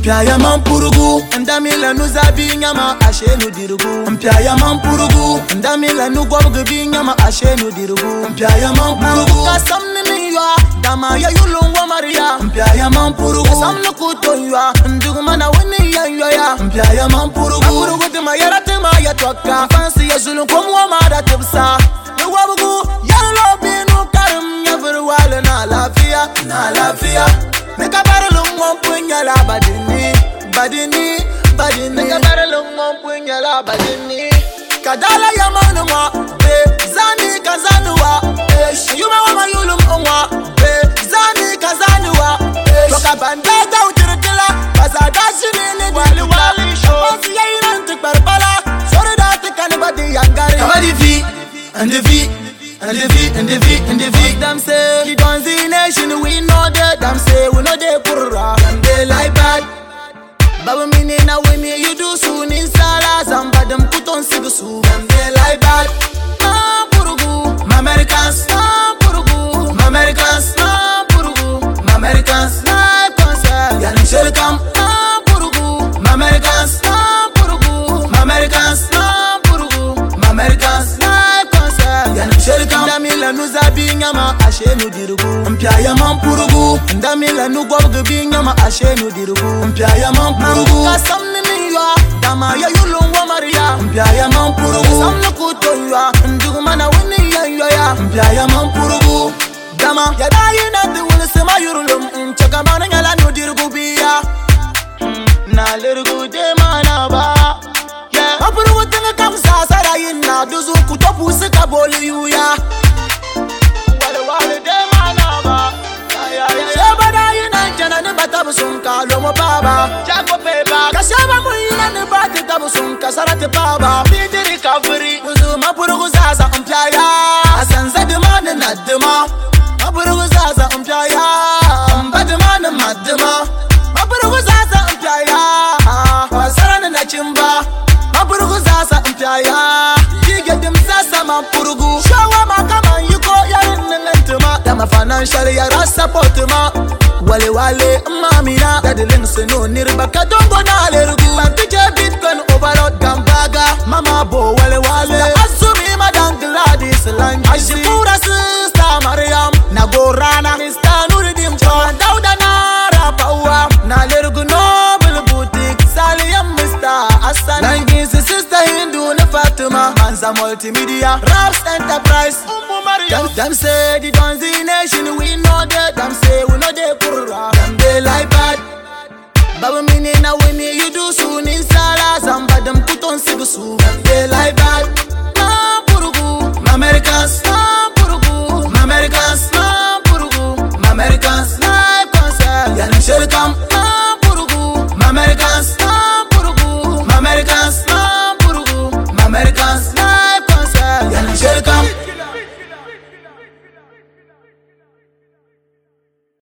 Mpiaya mampurugu ndamila nuzabi nyama ashenu dirugu Mpiaya mampurugu ndamila nugwabgubi nyama ashenu dirugu Mpiaya mampurugu kasamni niwa dama ya yulungwa maria Mpiaya mampurugu kasamni kutoywa ndugumana wini ya Mpiaya mampurugu mampurugu tima yaratima ya twaka fansi ya zulun komwa mada tibsa Nugwabgu yarulobinu karim yavirwale na lafiya Meka baralung wampunya la badini Meka baralung wampunya la badini Kadala ya manuma be zani kazanuwa Yuma wama yulum onwa be zani kazanuwa Toka bandaga utirikila Bazada shini wali Shapansi ya irantik barbala Soridati kanibadi yangari Kabadi fi and the V Them say the Donzi nation we know that. Them say we know they purra. Them they like bad. Baba mini na wini you do soon in sala. Zamba them put on sigasu. Them they like bad. Ma purugu, ma Americans. Ma purugu, ma Americans. Ma purugu, ma Americans. Live concert. Yanim shell come. Ma purugu, ma Americans. Ma purugu, ma Americans. Ma purugu, ma Americans. Live concert. Yanim shell come. Ndamila nuzabi nyama ashenu dirugu Mpiaya mampurugu ndamila nugwabgubi nyama ashenu dirugu Mpiaya mampurugu kasamni niwa dama ya yulungwa maria Mpiaya mampurugu kasamni kutoywa ndugumana wini ya Mpiaya mampurugu dama ya dayi nati wulisima yurulum Chakambana nyala nudirugu biya na lirugu demana ba Mampurugu tinga kamsa sarayin na duzu kutopu sika boli yuya Sunka lomo baba Jago peba Kasaba muina ni bati tabu sunka sarate baba Bidiri kaviri Uzu mapurugu zaza mpyaya Asanza demane na dema Mapurugu zaza mpyaya Mbadema na madema Mapurugu zaza mpyaya Wasarane na chimba Mapurugu zaza mpyaya Yige dimzasa mapurugu Shawa makama yuko ya inengentema Dama financial ya rasa potema Wale mamina Daddy links no niribaka dongo na lerugu Bantuje bitcoin overload gambaga Mama bo wale Asumi madam Gladys Langi Ashikura sister Mariam Nagorana Mr. Nuridim John Dauda na rapawa Na lerugu Noble Boutique Saliyam Mr. Hassan Langi's sister Hindu na Fatima Manza Multimedia Raps Enterprise Them say the Donzi nation we know that. Them say we know they purra. Them they like bad. Baba mini na wini you do soon in sala. Zamba them put on sigasu. Them they like bad. Ma purugu, ma Americans. Ma purugu, ma Americans. Ma purugu, ma Americans. Live concert. Yanim shell come.